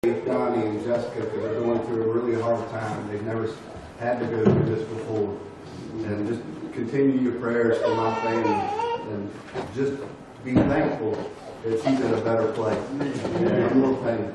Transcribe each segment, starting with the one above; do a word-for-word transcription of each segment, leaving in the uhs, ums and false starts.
Donnie and Jessica, because they're going through a really hard time. They've never had to go through this before. And just continue your prayers for my family. And just be thankful that she's in a better place. And more pain.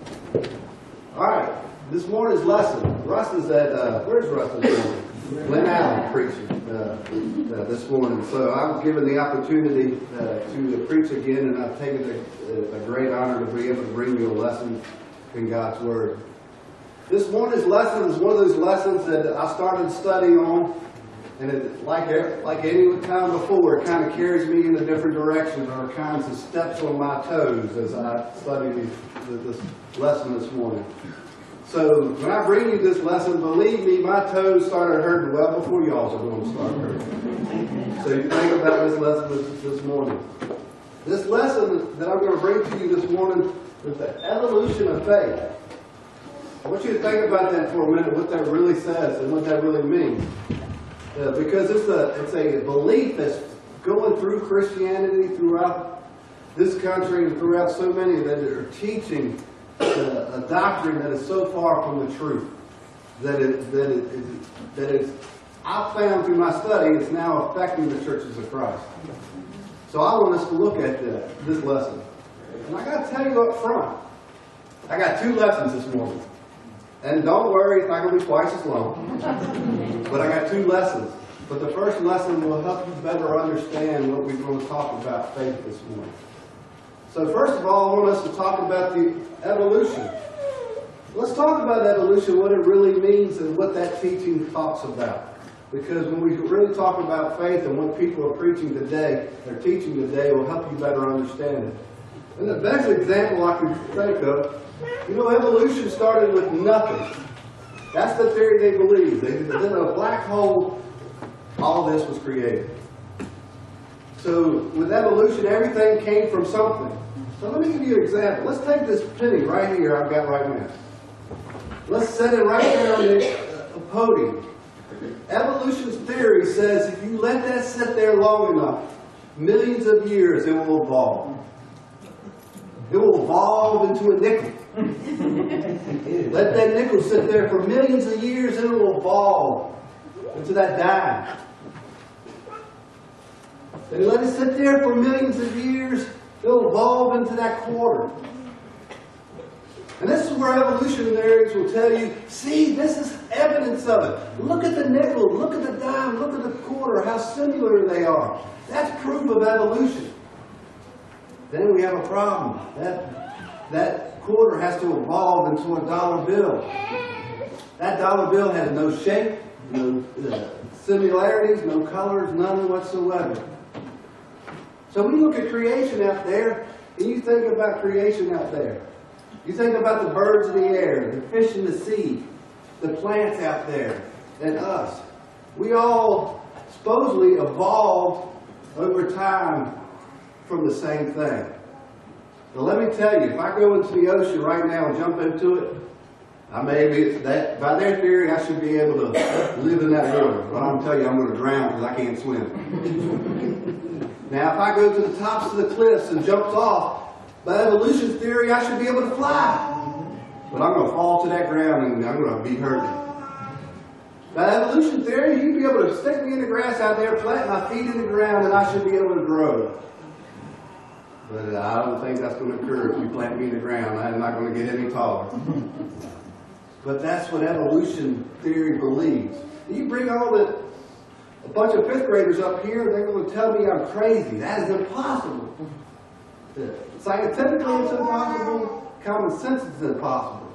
All right. This morning's lesson. Russ is at, uh, where's Russ this morning? Glen Allen preaching uh, uh, this morning. So I was given the opportunity uh, to preach again, and I've taken a, a great honor to be able to bring you a lesson in God's Word. This morning's lesson is one of those lessons that I started studying on, and it, like, like any time before, it kind of carries me in a different direction, or kinds of steps on my toes as I study this lesson this morning. So when I bring you this lesson, believe me, my toes started hurting well before y'all's are going to start hurting. So you think about this lesson this, this morning. This lesson that I'm going to bring to you this morning is the evolution of faith. I want you to think about that for a minute, what that really says and what that really means. Uh, because it's a, it's a belief that's going through Christianity throughout this country and throughout so many that are teaching Uh, a doctrine that is so far from the truth that it that it, it that it's I've found through my study it's now affecting the churches of Christ. So I want us to look at the, this lesson, and I got to tell you up front, I got two lessons this morning, and don't worry, it's not going to be twice as long. But I got two lessons. But the first lesson will help you better understand what we're going to talk about faith this morning. So first of all, I want us to talk about the evolution. Let's talk about evolution, what it really means, and what that teaching talks about. Because when we really talk about faith and what people are preaching today, they're teaching today, will help you better understand it. And the best example I can think of, you know, evolution started with nothing. That's the theory they believe. They, in a black hole, all this was created. So with evolution, everything came from something. So let me give you an example. Let's take this penny right here I've got right now. Let's set it right there on the podium. Evolution's theory says if you let that sit there long enough, millions of years, it will evolve. It will evolve into a nickel. Let that nickel sit there for millions of years, and it will evolve into that dime. And let it sit there for millions of years, it'll evolve into that quarter. And this is where evolutionaries will tell you, see, this is evidence of it. Look at the nickel, look at the dime, look at the quarter, how similar they are. That's proof of evolution. Then we have a problem. That, that quarter has to evolve into a dollar bill. That dollar bill has no shape, no uh, similarities, no colors, none whatsoever. So we look at creation out there, and you think about creation out there. You think about the birds of the air, the fish in the sea, the plants out there, and us. We all supposedly evolved over time from the same thing. But let me tell you, if I go into the ocean right now and jump into it, I may be, that, by their theory, I should be able to live in that water. But I'm telling you, I'm going to drown because I can't swim. Now, if I go to the tops of the cliffs and jump off, by evolution theory, I should be able to fly. But I'm going to fall to that ground and I'm going to be hurt. By evolution theory, you'd be able to stick me in the grass out there, plant my feet in the ground, and I should be able to grow. But I don't think that's going to occur if you plant me in the ground. I'm not going to get any taller. But that's what evolution theory believes. You bring all the a bunch of fifth graders up here, they're going to tell me I'm crazy. That is impossible. Scientifically, it's impossible. Common sense is impossible.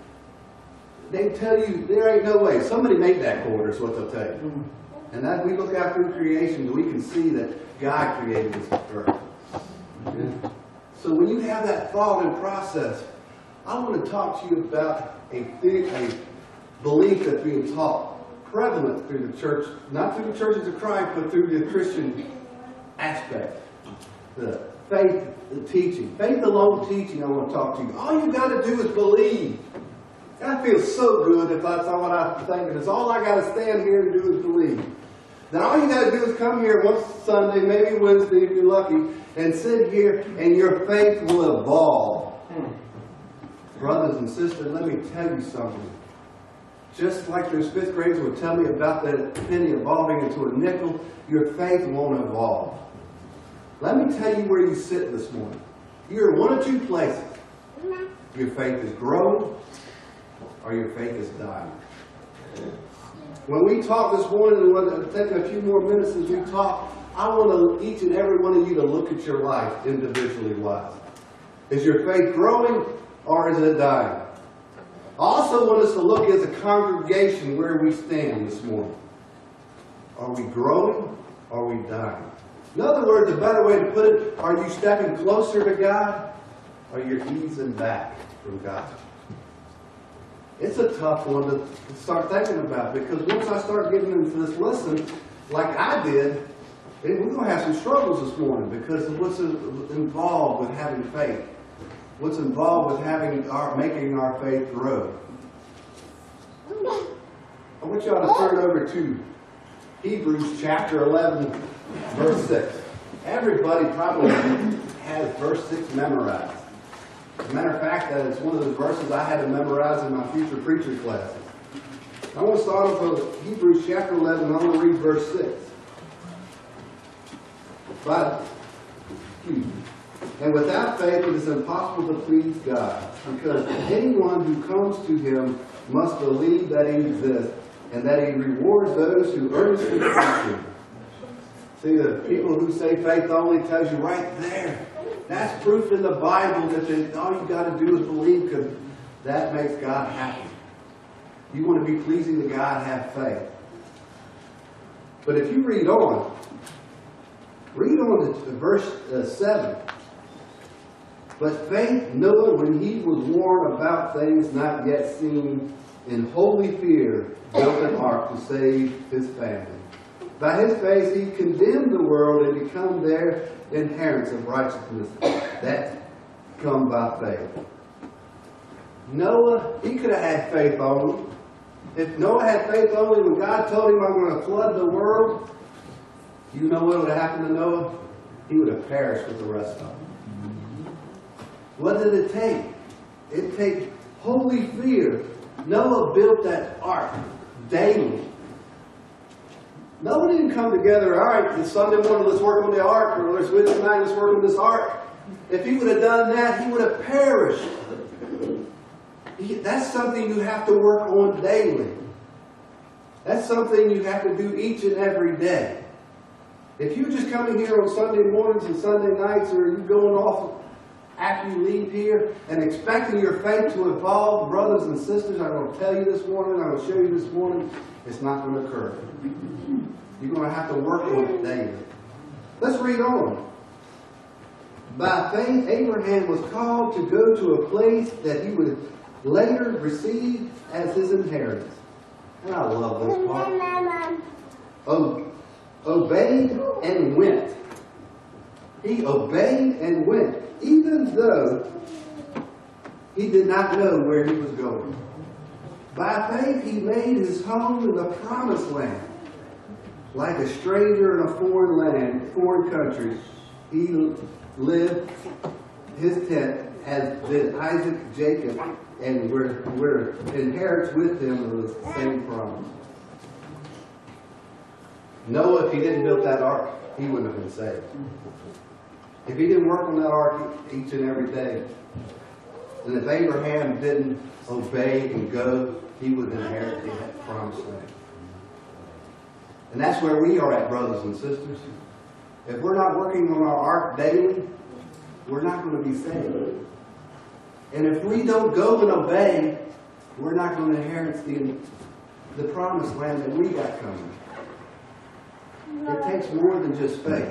They tell you there ain't no way. Somebody made that quarter is what they'll tell you. And as we look out through creation, we can see that God created this earth. Yeah. So when you have that thought and process, I want to talk to you about a, a belief that's being taught, prevalent through the church, not through the churches of Christ, but through the Christian aspect. The faith, the teaching. Faith alone teaching I want to talk to you. All you got to do is believe. That feels so good if that's all I'm thinking. It's all I got to stand here and do is believe. Then all you got to do is come here once Sunday, maybe Wednesday if you're lucky, and sit here and your faith will evolve. Brothers and sisters, let me tell you something. Just like those fifth graders would tell me about that penny evolving into a nickel, your faith won't evolve. Let me tell you where you sit this morning. You're in one of two places. Your faith is growing, or your faith is dying. When we talk this morning, and we'll take a few more minutes as we talk, I want to, each and every one of you to look at your life individually wise. Is your faith growing, or is it dying? I also want us to look as a congregation where we stand this morning. Are we growing, or are we dying? In other words, a better way to put it, are you stepping closer to God, or you're easing back from God? It's a tough one to start thinking about, because once I start getting into this lesson, like I did, we're going to have some struggles this morning because of what's involved with having faith. What's involved with having our, making our faith grow. I want y'all to turn over to Hebrews chapter eleven, verse six. Everybody probably has verse six memorized. As a matter of fact, that it's one of those verses I had to memorize in my future preacher classes. I want to start off with Hebrews chapter eleven, and I want to read verse six. But, and without faith it is impossible to please God, because anyone who comes to Him must believe that He exists, and that He rewards those who earnestly seek Him. See, the people who say faith only tells you right there. That's proof in the Bible that they, all you got to do is believe, because that makes God happy. You want to be pleasing to God, have faith. But if you read on, read on to verse uh, seven. But faith, Noah, when he was warned about things not yet seen, in holy fear, built an ark to save his family. By his faith he condemned the world and become their inheritance of righteousness that come by faith. Noah, he could have had faith only. If Noah had faith only when God told him, I'm going to flood the world, you know what would have happened to Noah? He would have perished with the rest of them. What did it take? It take holy fear. Noah built that ark daily. Noah didn't come together, all right, it's Sunday morning, let's work on the ark, or let's Wednesday night, let's work on this ark. If he would have done that, he would have perished. He, that's something you have to work on daily. That's something you have to do each and every day. If you're just coming here on Sunday mornings and Sunday nights, or you going off after you leave here and expecting your faith to evolve, brothers and sisters, I'm going to tell you this morning, I'm going to show you this morning, it's not going to occur. You're going to have to work on it daily. Let's read on. By faith, Abraham was called to go to a place that he would later receive as his inheritance. And I love this part. O- obeyed and went. He obeyed and went, even though he did not know where he was going. By faith, he made his home in the promised land. Like a stranger in a foreign land, foreign country, he lived, his tent as did Isaac, Jacob, and we're, we're inherits with him the same promise. Noah, if he didn't build that ark, he wouldn't have been saved. If he didn't work on that ark each and every day, and if Abraham didn't obey and go, he would inherit the promised land. And that's where we are at, brothers and sisters. If we're not working on our ark daily, we're not going to be saved. And if we don't go and obey, we're not going to inherit the, the promised land that we got coming. It takes more than just faith.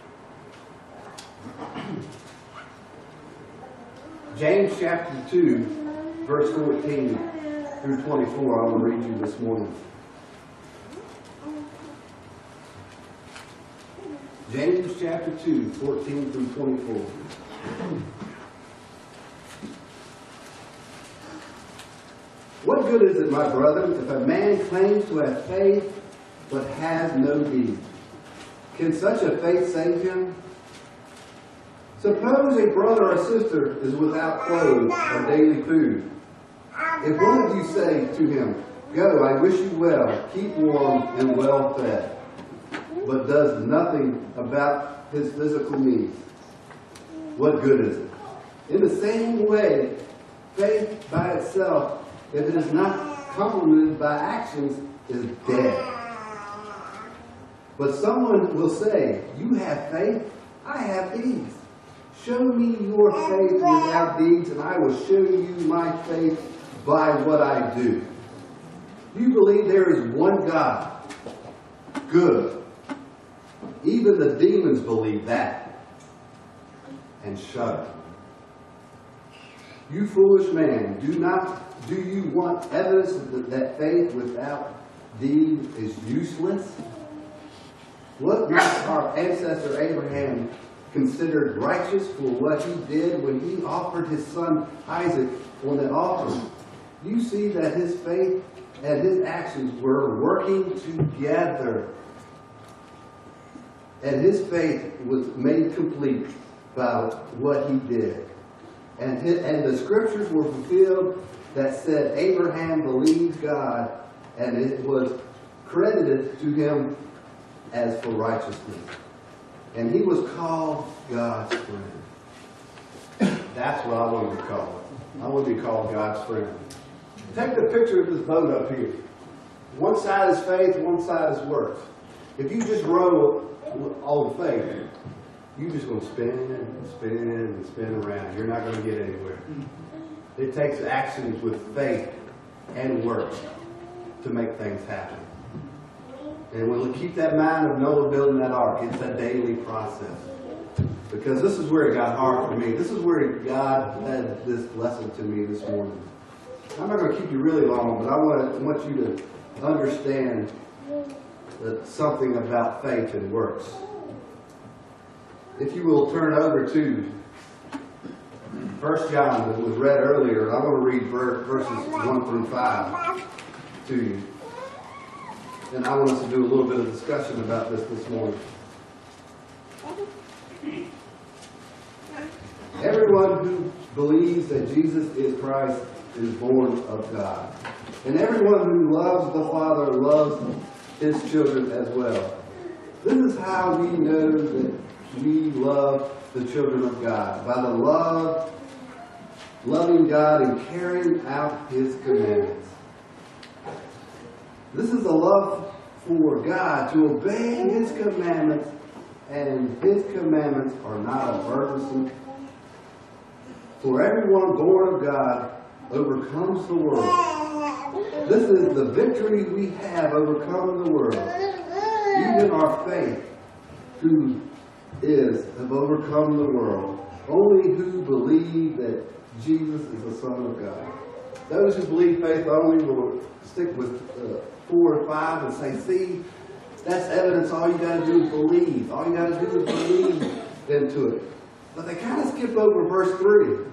James chapter two, verse fourteen through twenty-four, I will read you this morning. James chapter two, fourteen through twenty-four. What good is it, my brethren, if a man claims to have faith but has no deeds? Can such a faith save him? Suppose a brother or sister is without clothes or daily food. If one of you say to him, "Go, I wish you well, keep warm and well fed," but does nothing about his physical needs, what good is it? In the same way, faith by itself, if it is not complemented by actions, is dead. But someone will say, "You have faith, I have deeds. Show me your faith without deeds, and I will show you my faith by what I do." You believe there is one God. Good. Even the demons believe that and shudder. You foolish man, do not do you want evidence that faith without deed is useless? What makes our ancestor Abraham considered righteous for what he did when he offered his son Isaac on the altar? You see that his faith and his actions were working together. And his faith was made complete by what he did. And, his, and the scriptures were fulfilled that said Abraham believed God, and it was credited to him as for righteousness. And he was called God's friend. That's what I want to be called. I want to be called God's friend. Take the picture of this boat up here. One side is faith, one side is works. If you just row on faith, you're just going to spin and spin and spin around. You're not going to get anywhere. It takes actions with faith and works to make things happen. And we'll keep that mind of Noah building that ark. It's a daily process. Because this is where it got hard for me. This is where God led this lesson to me this morning. I'm not going to keep you really long, but I want, I want you to understand that something about faith and works. If you will turn over to First John that was read earlier, I want to read verses one through five to you. And I want us to do a little bit of discussion about this this morning. Everyone who believes that Jesus is Christ is born of God. And everyone who loves the Father loves his children as well. This is how we know that we love the children of God. By the love, loving God and carrying out his commandments. This is a love for God, to obey his commandments, and his commandments are not burdensome. For everyone born of God overcomes the world. This is the victory we have overcome the world. Even our faith, who is, have overcome the world. Only who believe that Jesus is the Son of God. Those who believe faith only will stick with uh, four or five and say, see, that's evidence. All you got to do is believe. All you got to do is believe into it. But they kind of skip over verse three.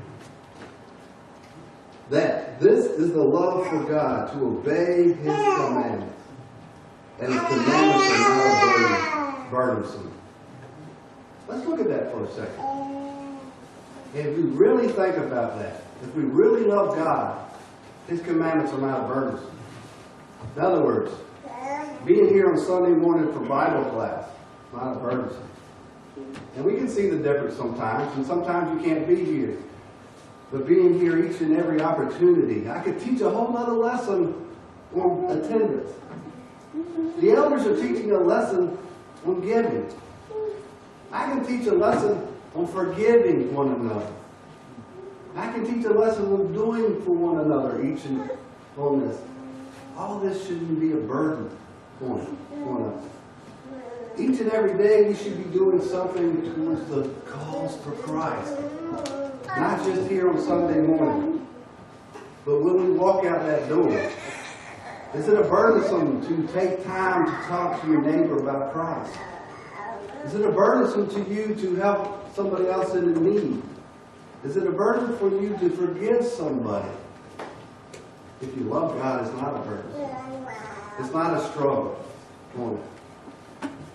That this is the love for God, to obey his commandments. And his commandments are not burdensome. Let's look at that for a second. If we really think about that, if we really love God, his commandments are not burdensome. In other words, being here on Sunday morning for Bible class, not burdensome. And we can see the difference sometimes, and sometimes you can't be here. But being here each and every opportunity, I could teach a whole other lesson on attendance. The elders are teaching a lesson on giving. I can teach a lesson on forgiving one another. I can teach a lesson on doing for one another each and on this. All this shouldn't be a burden on, on us. Each and every day we should be doing something towards the cause for Christ. Not just here on Sunday morning, but when we walk out that door. Is it a burdensome to take time to talk to your neighbor about Christ? Is it a burdensome to you to help somebody else in need? Is it a burden for you to forgive somebody? If you love God, it's not a burden. It's not a struggle.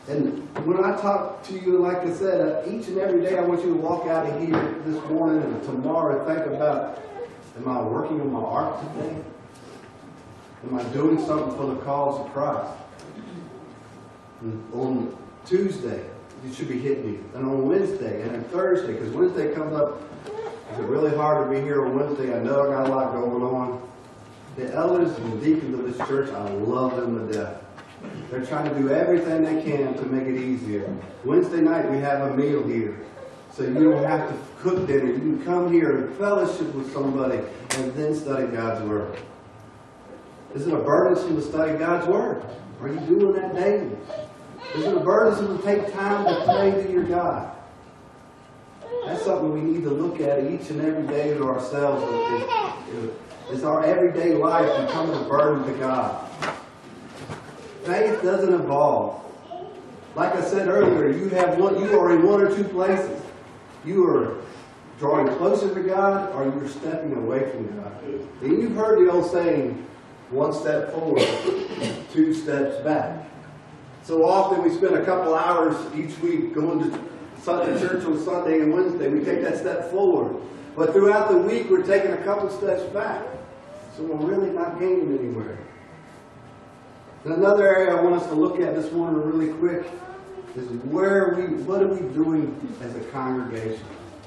And when I talk to you, like I said, uh, each and every day I want you to walk out of here this morning and tomorrow and think about, am I working on my art today? Am I doing something for the cause of Christ? And on Tuesday, you should be hitting me. And on Wednesday and on Thursday, because Wednesday comes up, is it really hard to be here on Wednesday? I know I got a lot going on. The elders and deacons of this church, I love them to death. They're trying to do everything they can to make it easier. Wednesday night we have a meal here. So you don't have to cook dinner. You can come here and fellowship with somebody and then study God's Word. Is it a burdensome to study God's Word? Are you doing that daily? Is it a burdensome to take time to pray to your God? That's something we need to look at each and every day to ourselves. Is, is our everyday life becoming a burden to God? Faith doesn't evolve. Like I said earlier, you have one, you are in one or two places. You are drawing closer to God, or you're stepping away from God. And you've heard the old saying, one step forward, two steps back. So often we spend a couple hours each week going to Sunday church on Sunday and Wednesday. We take that step forward. But throughout the week, we're taking a couple steps back. So we're really not gaining anywhere. And another area I want us to look at this morning really quick is where are we, what are we doing as a congregation?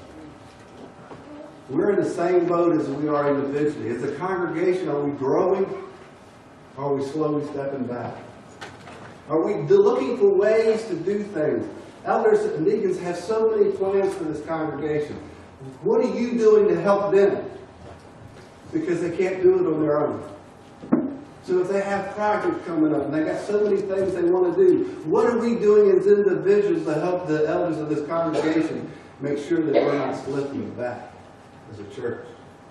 We're in the same boat as we are individually. As a congregation, are we growing or are we slowly stepping back? Are we looking for ways to do things? Elders and deacons have so many plans for this congregation. What are you doing to help them? Because they can't do it on their own. So if they have projects coming up and they got so many things they want to do, what are we doing as individuals to help the elders of this congregation make sure that we're not slipping back as a church?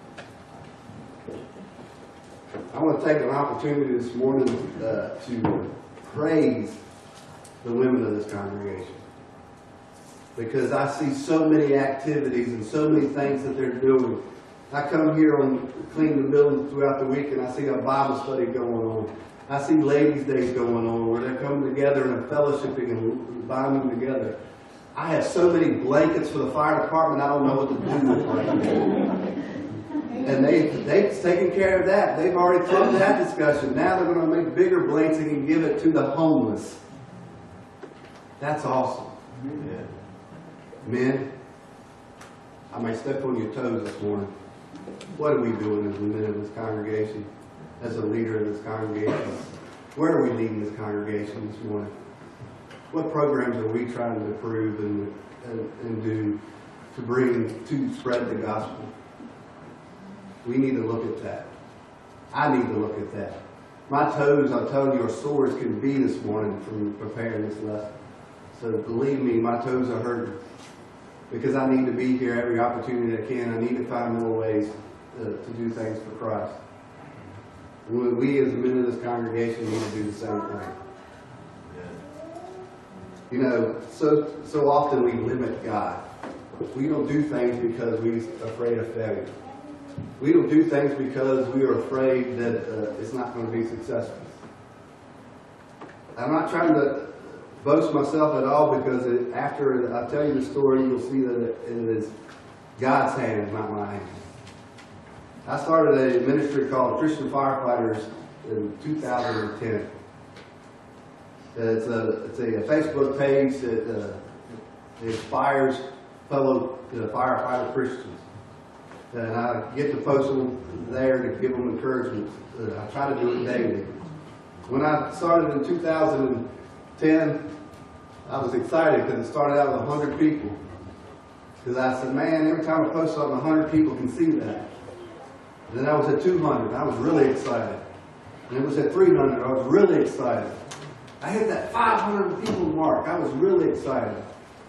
I want to take an opportunity this morning uh, to praise the women of this congregation, because I see so many activities and so many things that they're doing. I come here on clean the building throughout the week and I see a Bible study going on. I see ladies' days going on where they're coming together and they're fellowshipping and bonding together. I have so many blankets for the fire department, I don't know what to do with right now. And they, they've taken care of that. They've already come to that discussion. Now they're going to make bigger blankets and give it to the homeless. That's awesome. Yeah. Men, I may step on your toes this morning. What are we doing as men of this congregation? As a leader of this congregation? Where are we leading this congregation this morning? What programs are we trying to improve and, and, and do to bring, to spread the gospel? We need to look at that. I need to look at that. My toes, I'm telling you, are sore as can be this morning from preparing this lesson. So believe me, my toes are hurting. Because I need to be here every opportunity I can. I need to find more ways to, to do things for Christ. We, we as men of this congregation need to do the same thing. You know, so so often we limit God. We don't do things because we're afraid of failure. We don't do things because we are afraid that uh, it's not going to be successful. I'm not trying to boast myself at all, because it, after I tell you the story, you'll see that it, it is God's hand, not my hand. I started a ministry called Christian Firefighters in two thousand ten. It's a, it's a, a Facebook page that uh, inspires fellow uh, firefighter Christians. And I get to post them there to give them encouragement. Uh, I try to do it daily. When I started in two thousand ten, I was excited because it started out with one hundred people. Because I said, man, every time I post something, one hundred people can see that. And then I was at two hundred. I was really excited. And it was at three hundred. I was really excited. I hit that five hundred people mark. I was really excited.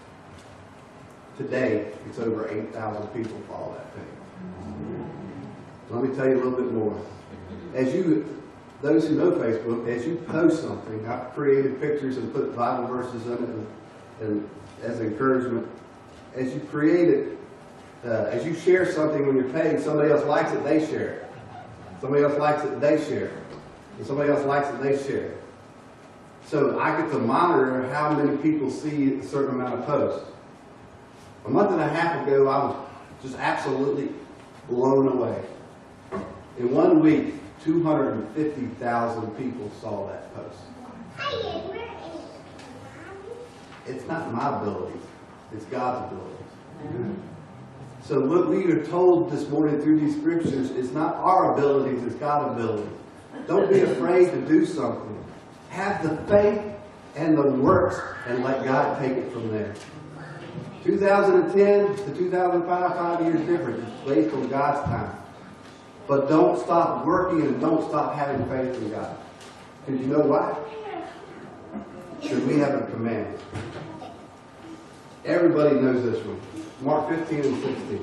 Today, it's over eight thousand people follow that page. Let me tell you a little bit more. As you, those who know Facebook, as you post something, I've created pictures and put Bible verses in it and, and as encouragement. As you create it, uh, as you share something on your page, somebody else likes it, they share it. Somebody else likes it, they share it. And somebody else likes it, they share it. So I get to monitor how many people see a certain amount of posts. A month and a half ago, I was just absolutely blown away. In one week, two hundred fifty thousand people saw that post. It's not my abilities, it's God's abilities. So what we are told this morning through these scriptures is not our abilities, it's God's abilities. Don't be afraid to do something. Have the faith and the works and let God take it from there. two thousand ten to two thousand five, five years different. It's based on God's time. But don't stop working and don't stop having faith in God. Because you know why? Because we have a command. Everybody knows this one. Mark fifteen and sixteen.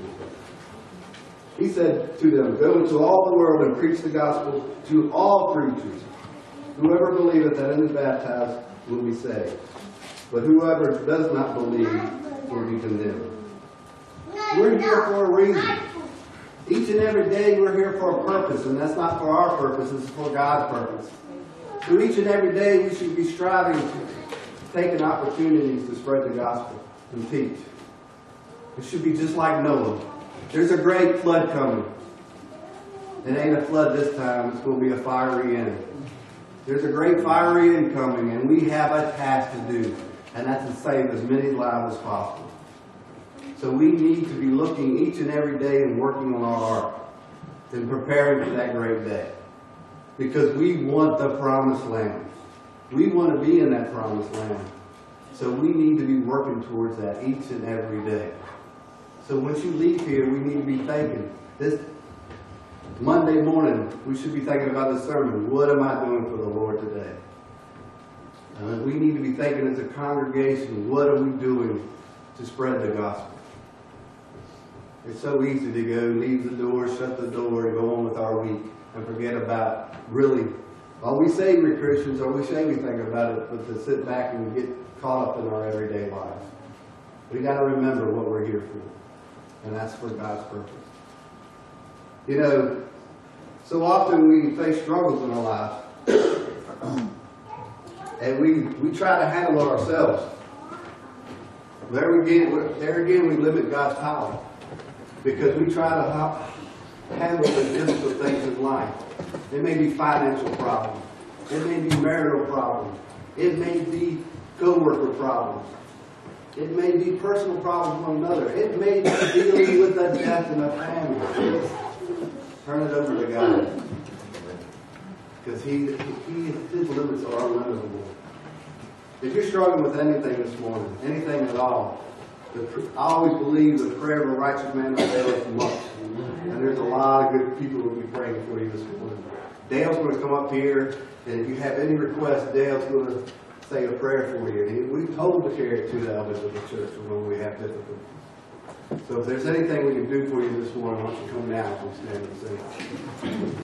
He said to them, "Go into all the world and preach the gospel to all creatures. Whoever believeth and is baptized will be saved. But whoever does not believe will be condemned." We're here for a reason. Each and every day we're here for a purpose, and that's not for our purpose, it's for God's purpose. So each and every day we should be striving to take opportunities to spread the gospel and teach. It should be just like Noah. There's a great flood coming. It ain't a flood this time, it's going to be a fiery end. There's a great fiery end coming, and we have a task to do, and that's to save as many lives as possible. So we need to be looking each and every day and working on our ark and preparing for that great day. Because we want the promised land. We want to be in that promised land. So we need to be working towards that each and every day. So once you leave here, we need to be thinking. This Monday morning, we should be thinking about the sermon. What am I doing for the Lord today? Uh, we need to be thinking as a congregation, what are we doing to spread the gospel? It's so easy to go, leave the door, shut the door, and go on with our week and forget about really, well, we say we're Christians, or we say we think about it, but to sit back and get caught up in our everyday lives. We got to remember what we're here for, and that's for God's purpose. You know, so often we face struggles in our lives, and we, we try to handle it ourselves. There again, there again, we limit God's power. Because we try to ha handle the difficult things in life. It may be financial problems. It may be marital problems. It may be co-worker problems. It may be personal problems with one another. It may be dealing with a death in a family. Turn it over to God. Because he, he, His limits are unlimitable. If you're struggling with anything this morning, anything at all, I always believe the prayer of a righteous man availeth much. And there's a lot of good people who will be praying for you this morning. Dale's going to come up here, and if you have any requests, Dale's going to say a prayer for you. And we told to carry it to the elders of the church when we have difficulty. So if there's anything we can do for you this morning, why don't you come down and stand and sing.